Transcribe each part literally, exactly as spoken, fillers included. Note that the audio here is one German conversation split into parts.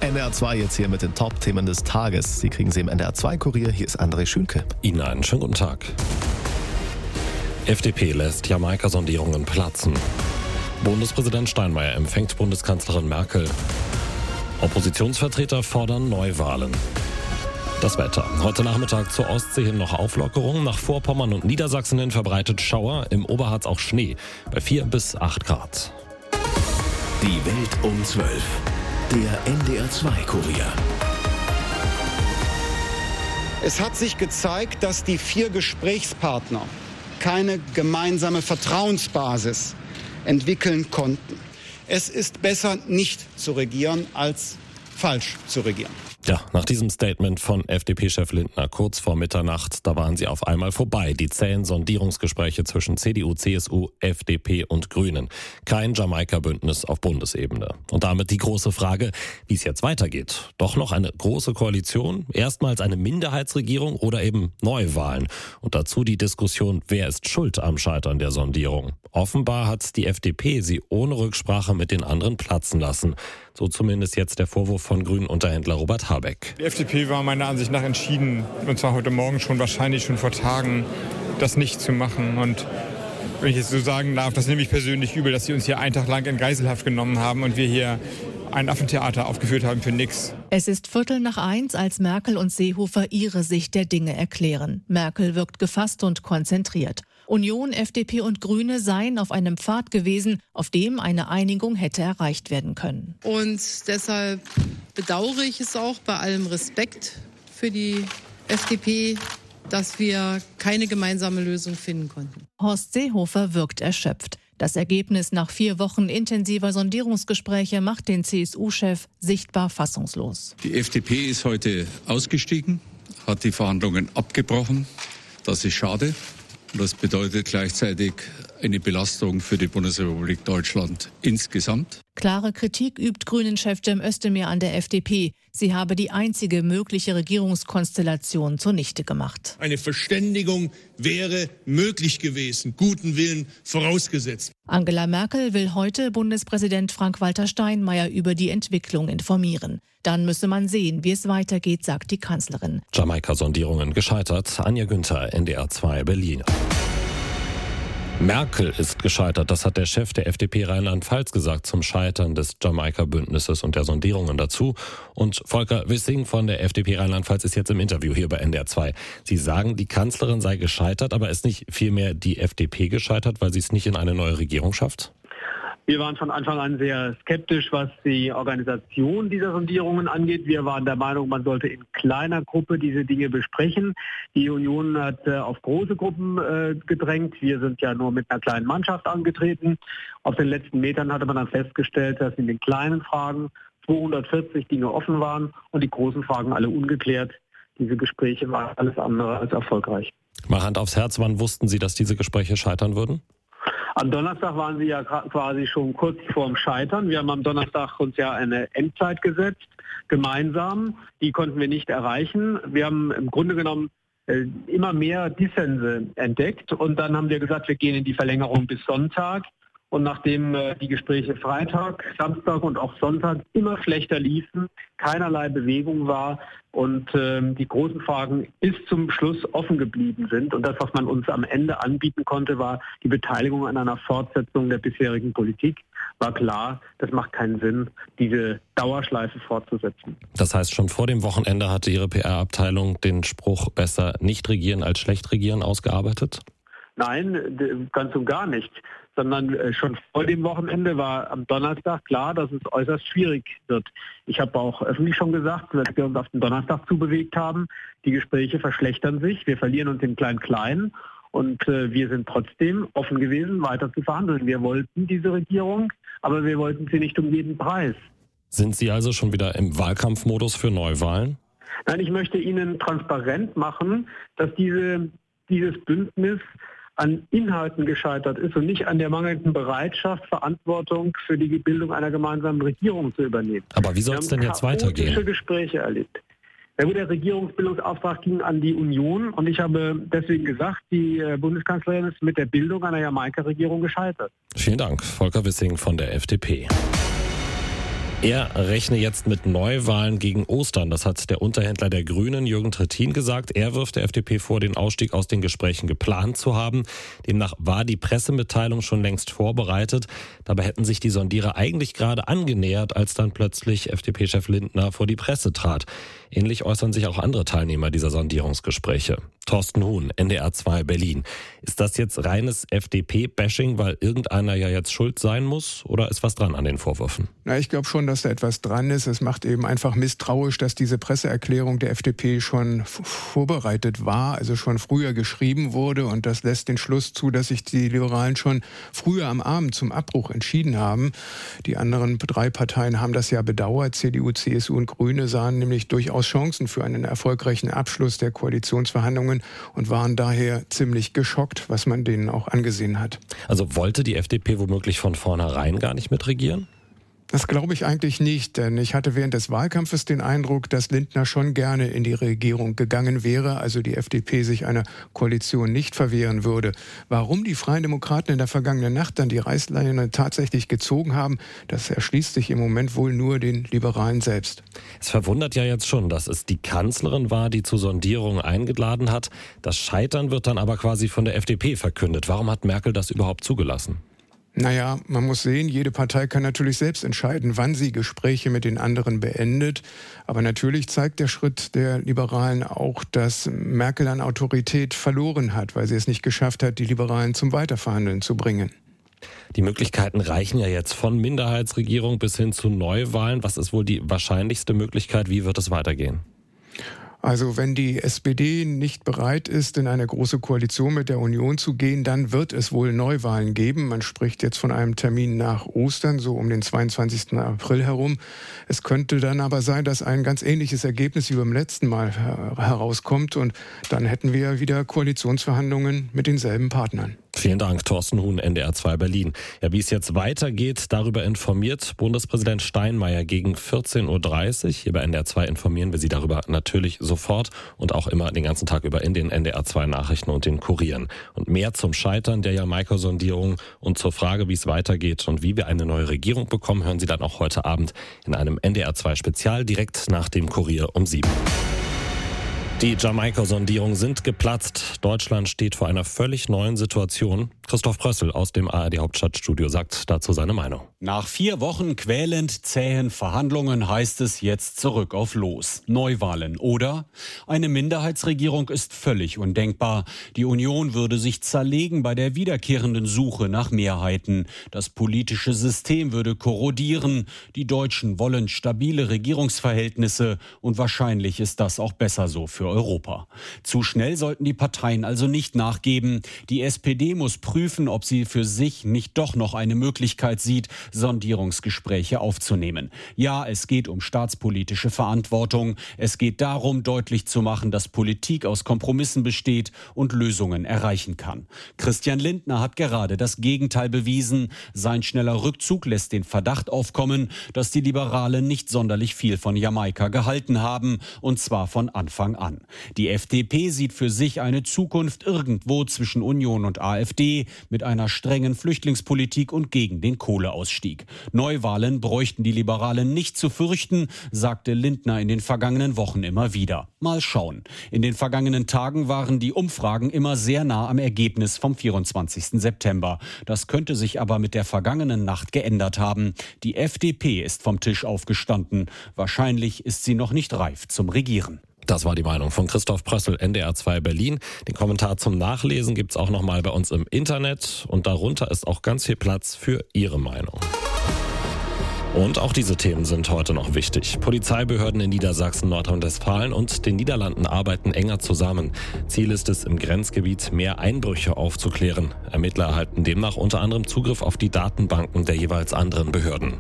N D R zwei jetzt hier mit den Top-Themen des Tages. Sie kriegen sie im N D R zwei Kurier. Hier ist André Schünke. Ihnen einen schönen guten Tag. F D P lässt Jamaika-Sondierungen platzen. Bundespräsident Steinmeier empfängt Bundeskanzlerin Merkel. Oppositionsvertreter fordern Neuwahlen. Das Wetter. Heute Nachmittag zur Ostsee hin noch Auflockerung. Nach Vorpommern und Niedersachsen hin verbreitet Schauer. Im Oberharz auch Schnee bei vier bis acht Grad. Die Welt um zwölf. Der N D R zwei Kurier. Es hat sich gezeigt, dass die vier Gesprächspartner keine gemeinsame Vertrauensbasis entwickeln konnten. Es ist besser, nicht zu regieren, als falsch zu regieren. Ja, nach diesem Statement von F D P-Chef Lindner kurz vor Mitternacht, da waren sie auf einmal vorbei. Die zähen Sondierungsgespräche zwischen C D U, C S U, F D P und Grünen. Kein Jamaika-Bündnis auf Bundesebene. Und damit die große Frage, wie es jetzt weitergeht. Doch noch eine große Koalition, erstmals eine Minderheitsregierung oder eben Neuwahlen. Und dazu die Diskussion, wer ist schuld am Scheitern der Sondierung. Offenbar hat die F D P sie ohne Rücksprache mit den anderen platzen lassen. So zumindest jetzt der Vorwurf von Grünen-Unterhändler Robert Habeck. Die F D P war meiner Ansicht nach entschieden, und zwar heute Morgen schon, wahrscheinlich schon vor Tagen, das nicht zu machen. Und wenn ich es so sagen darf, das nehme ich persönlich übel, dass sie uns hier einen Tag lang in Geiselhaft genommen haben und wir hier ein Affentheater aufgeführt haben für nix. Es ist Viertel nach eins, als Merkel und Seehofer ihre Sicht der Dinge erklären. Merkel wirkt gefasst und konzentriert. Union, F D P und Grüne seien auf einem Pfad gewesen, auf dem eine Einigung hätte erreicht werden können. Und deshalb bedauere ich es auch bei allem Respekt für die F D P, dass wir keine gemeinsame Lösung finden konnten. Horst Seehofer wirkt erschöpft. Das Ergebnis nach vier Wochen intensiver Sondierungsgespräche macht den C S U-Chef sichtbar fassungslos. Die F D P ist heute ausgestiegen, hat die Verhandlungen abgebrochen. Das ist schade. Das bedeutet gleichzeitig eine Belastung für die Bundesrepublik Deutschland insgesamt. Klare Kritik übt Grünen-Chef Cem Özdemir an der F D P. Sie habe die einzige mögliche Regierungskonstellation zunichte gemacht. Eine Verständigung wäre möglich gewesen, guten Willen vorausgesetzt. Angela Merkel will heute Bundespräsident Frank-Walter Steinmeier über die Entwicklung informieren. Dann müsse man sehen, wie es weitergeht, sagt die Kanzlerin. Jamaika-Sondierungen gescheitert. Anja Günther, N D R zwei Berlin. Merkel ist gescheitert, das hat der Chef der F D P Rheinland-Pfalz gesagt zum Scheitern des Jamaika-Bündnisses und der Sondierungen dazu. Und Volker Wissing von der F D P Rheinland-Pfalz ist jetzt im Interview hier bei N D R zwei. Sie sagen, die Kanzlerin sei gescheitert, aber ist nicht vielmehr die F D P gescheitert, weil sie es nicht in eine neue Regierung schafft? Wir waren von Anfang an sehr skeptisch, was die Organisation dieser Sondierungen angeht. Wir waren der Meinung, man sollte in kleiner Gruppe diese Dinge besprechen. Die Union hat äh, auf große Gruppen äh, gedrängt. Wir sind ja nur mit einer kleinen Mannschaft angetreten. Auf den letzten Metern hatte man dann festgestellt, dass in den kleinen Fragen zweihundertvierzig Dinge offen waren und die großen Fragen alle ungeklärt. Diese Gespräche waren alles andere als erfolgreich. Mal Hand aufs Herz, wann wussten Sie, dass diese Gespräche scheitern würden? Am Donnerstag waren sie ja quasi schon kurz vorm Scheitern. Wir haben am Donnerstag uns ja eine Endzeit gesetzt, gemeinsam. Die konnten wir nicht erreichen. Wir haben im Grunde genommen äh, immer mehr Dissense entdeckt. Und dann haben wir gesagt, wir gehen in die Verlängerung bis Sonntag. Und nachdem äh, die Gespräche Freitag, Samstag und auch Sonntag immer schlechter liefen, keinerlei Bewegung war und äh, die großen Fragen bis zum Schluss offen geblieben sind. Und das, was man uns am Ende anbieten konnte, war die Beteiligung an einer Fortsetzung der bisherigen Politik. War klar, das macht keinen Sinn, diese Dauerschleife fortzusetzen. Das heißt, schon vor dem Wochenende hatte Ihre P R-Abteilung den Spruch besser nicht regieren als schlecht regieren ausgearbeitet? Nein, ganz und gar nicht. Sondern schon vor dem Wochenende war am Donnerstag klar, dass es äußerst schwierig wird. Ich habe auch öffentlich schon gesagt, dass wir uns auf den Donnerstag zubewegt haben. Die Gespräche verschlechtern sich, wir verlieren uns im Klein-Klein und äh, wir sind trotzdem offen gewesen, weiter zu verhandeln. Wir wollten diese Regierung, aber wir wollten sie nicht um jeden Preis. Sind Sie also schon wieder im Wahlkampfmodus für Neuwahlen? Nein, ich möchte Ihnen transparent machen, dass diese, dieses Bündnis an Inhalten gescheitert ist und nicht an der mangelnden Bereitschaft, Verantwortung für die Bildung einer gemeinsamen Regierung zu übernehmen. Aber wie soll es denn jetzt weitergehen? Wir haben chaotische Gespräche erlebt. Ja gut, der Regierungsbildungsauftrag ging an die Union und ich habe deswegen gesagt, die Bundeskanzlerin ist mit der Bildung einer Jamaika-Regierung gescheitert. Vielen Dank, Volker Wissing von der F D P. Er rechne jetzt mit Neuwahlen gegen Ostern. Das hat der Unterhändler der Grünen, Jürgen Trittin, gesagt. Er wirft der F D P vor, den Ausstieg aus den Gesprächen geplant zu haben. Demnach war die Pressemitteilung schon längst vorbereitet. Dabei hätten sich die Sondierer eigentlich gerade angenähert, als dann plötzlich F D P-Chef Lindner vor die Presse trat. Ähnlich äußern sich auch andere Teilnehmer dieser Sondierungsgespräche. Thorsten Huhn, N D R zwei Berlin. Ist das jetzt reines F D P-Bashing, weil irgendeiner ja jetzt schuld sein muss? Oder ist was dran an den Vorwürfen? Na, ich glaube schon, dass da etwas dran ist. Es macht eben einfach misstrauisch, dass diese Presseerklärung der F D P schon f- vorbereitet war, also schon früher geschrieben wurde. Und das lässt den Schluss zu, dass sich die Liberalen schon früher am Abend zum Abbruch entschieden haben. Die anderen drei Parteien haben das ja bedauert. C D U, C S U und Grüne sahen nämlich durchaus Chancen für einen erfolgreichen Abschluss der Koalitionsverhandlungen und waren daher ziemlich geschockt, was man denen auch angesehen hat. Also wollte die F D P womöglich von vornherein gar nicht mitregieren? Das glaube ich eigentlich nicht, denn ich hatte während des Wahlkampfes den Eindruck, dass Lindner schon gerne in die Regierung gegangen wäre, also die F D P sich einer Koalition nicht verwehren würde. Warum die Freien Demokraten in der vergangenen Nacht dann die Reißleine tatsächlich gezogen haben, das erschließt sich im Moment wohl nur den Liberalen selbst. Es verwundert ja jetzt schon, dass es die Kanzlerin war, die zur Sondierung eingeladen hat. Das Scheitern wird dann aber quasi von der F D P verkündet. Warum hat Merkel das überhaupt zugelassen? Naja, man muss sehen, jede Partei kann natürlich selbst entscheiden, wann sie Gespräche mit den anderen beendet. Aber natürlich zeigt der Schritt der Liberalen auch, dass Merkel an Autorität verloren hat, weil sie es nicht geschafft hat, die Liberalen zum Weiterverhandeln zu bringen. Die Möglichkeiten reichen ja jetzt von Minderheitsregierung bis hin zu Neuwahlen. Was ist wohl die wahrscheinlichste Möglichkeit? Wie wird es weitergehen? Also wenn die S P D nicht bereit ist, in eine große Koalition mit der Union zu gehen, dann wird es wohl Neuwahlen geben. Man spricht jetzt von einem Termin nach Ostern, so um den zweiundzwanzigsten April herum. Es könnte dann aber sein, dass ein ganz ähnliches Ergebnis wie beim letzten Mal herauskommt. Und dann hätten wir wieder Koalitionsverhandlungen mit denselben Partnern. Vielen Dank, Thorsten Huhn, N D R zwei Berlin. Ja, wie es jetzt weitergeht, darüber informiert Bundespräsident Steinmeier gegen vierzehn Uhr dreißig. Hier bei N D R zwei informieren wir Sie darüber natürlich sofort und auch immer den ganzen Tag über in den N D R zwei Nachrichten und den Kurieren. Und mehr zum Scheitern der Jamaika-Sondierung und zur Frage, wie es weitergeht und wie wir eine neue Regierung bekommen, hören Sie dann auch heute Abend in einem N D R zwei Spezial direkt nach dem Kurier um sieben. Die Jamaika-Sondierungen sind geplatzt. Deutschland steht vor einer völlig neuen Situation. Christoph Prössel aus dem A R D-Hauptstadtstudio sagt dazu seine Meinung. Nach vier Wochen quälend zähen Verhandlungen heißt es jetzt zurück auf Los. Neuwahlen oder? Eine Minderheitsregierung ist völlig undenkbar. Die Union würde sich zerlegen bei der wiederkehrenden Suche nach Mehrheiten. Das politische System würde korrodieren. Die Deutschen wollen stabile Regierungsverhältnisse und wahrscheinlich ist das auch besser so für Europa. Zu schnell sollten die Parteien also nicht nachgeben. Die S P D muss prüfen, ob sie für sich nicht doch noch eine Möglichkeit sieht, Sondierungsgespräche aufzunehmen. Ja, es geht um staatspolitische Verantwortung. Es geht darum, deutlich zu machen, dass Politik aus Kompromissen besteht und Lösungen erreichen kann. Christian Lindner hat gerade das Gegenteil bewiesen. Sein schneller Rückzug lässt den Verdacht aufkommen, dass die Liberalen nicht sonderlich viel von Jamaika gehalten haben, und zwar von Anfang an. Die F D P sieht für sich eine Zukunft irgendwo zwischen Union und A f D mit einer strengen Flüchtlingspolitik und gegen den Kohleausstieg. Neuwahlen bräuchten die Liberalen nicht zu fürchten, sagte Lindner in den vergangenen Wochen immer wieder. Mal schauen. In den vergangenen Tagen waren die Umfragen immer sehr nah am Ergebnis vom vierundzwanzigsten September. Das könnte sich aber mit der vergangenen Nacht geändert haben. Die F D P ist vom Tisch aufgestanden. Wahrscheinlich ist sie noch nicht reif zum Regieren. Das war die Meinung von Christoph Prössel, N D R zwei Berlin. Den Kommentar zum Nachlesen gibt's auch noch mal bei uns im Internet. Und darunter ist auch ganz viel Platz für Ihre Meinung. Und auch diese Themen sind heute noch wichtig. Polizeibehörden in Niedersachsen, Nordrhein-Westfalen und den Niederlanden arbeiten enger zusammen. Ziel ist es, im Grenzgebiet mehr Einbrüche aufzuklären. Ermittler erhalten demnach unter anderem Zugriff auf die Datenbanken der jeweils anderen Behörden.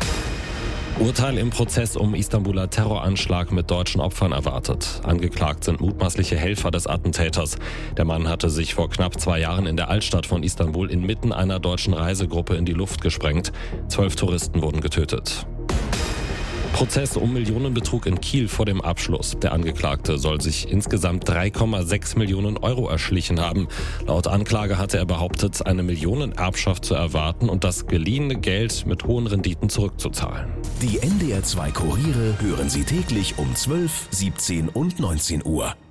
Urteil im Prozess um Istanbuler Terroranschlag mit deutschen Opfern erwartet. Angeklagt sind mutmaßliche Helfer des Attentäters. Der Mann hatte sich vor knapp zwei Jahren in der Altstadt von Istanbul inmitten einer deutschen Reisegruppe in die Luft gesprengt. Zwölf Touristen wurden getötet. Prozess um Millionenbetrug in Kiel vor dem Abschluss. Der Angeklagte soll sich insgesamt drei Komma sechs Millionen Euro erschlichen haben. Laut Anklage hatte er behauptet, eine Millionenerbschaft zu erwarten und das geliehene Geld mit hohen Renditen zurückzuzahlen. Die N D R zwei Kuriere hören Sie täglich um zwölf, siebzehn und neunzehn Uhr.